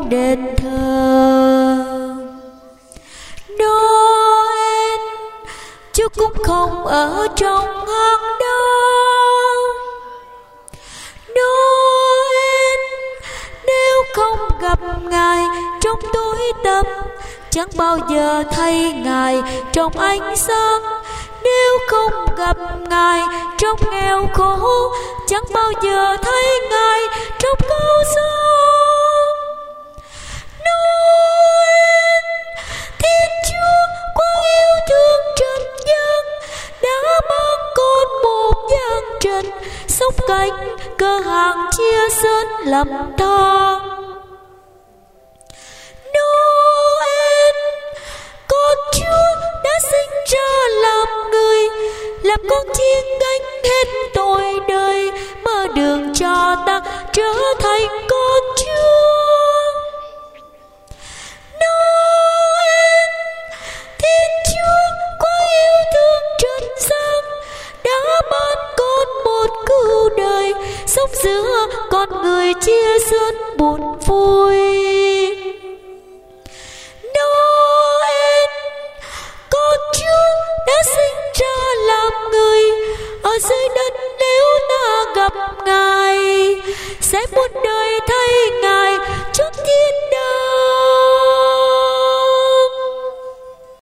đền thờ. Noel, Chúa cũng không ở trong hang đá. Noel, nếu không gặp Ngài trong tối tăm, chẳng bao giờ thấy Ngài trong ánh sáng. Nếu không gặp Ngài trong nghèo khổ, chẳng bao giờ thấy Ngài trong cao sang. Noel, Thiên Chúa quá yêu thương trần gian, đã mang con một gian trần, sống cánh cơ hàng chia sớt lầm than. Noel, con Chúa đã sinh ra làm người, làm con chiên gánh hết tội đời, mở đường cho ta trở thành con Chúa. Noel, Thiên Chúa quá yêu thương trần gian, đã ban con một cứu đời, sống giữa con người chia sớt buồn vui. Noel, con Chúa đã sinh ra làm người, ở dưới đất nếu ta gặp Ngài, sẽ muôn đời thay Ngài